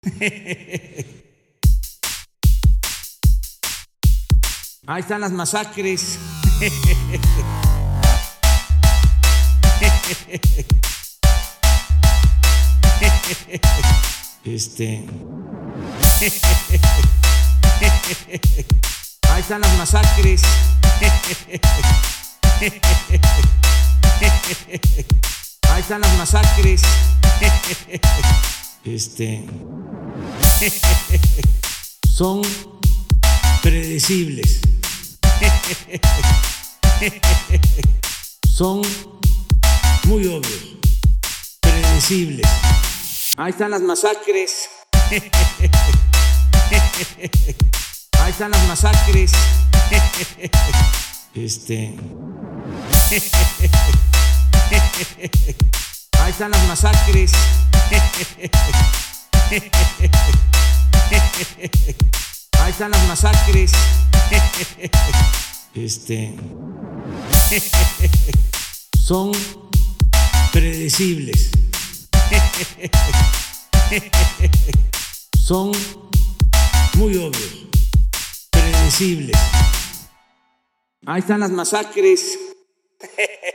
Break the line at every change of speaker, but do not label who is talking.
Ahí están las masacres. Ahí están las masacres. Ahí están las masacres. Son predecibles. Son muy obvios, predecibles. Ahí están las masacres. Ahí están las masacres. Ahí están las masacres. Ahí están las masacres. Son predecibles. Son muy obvios, predecibles. Ahí están las masacres.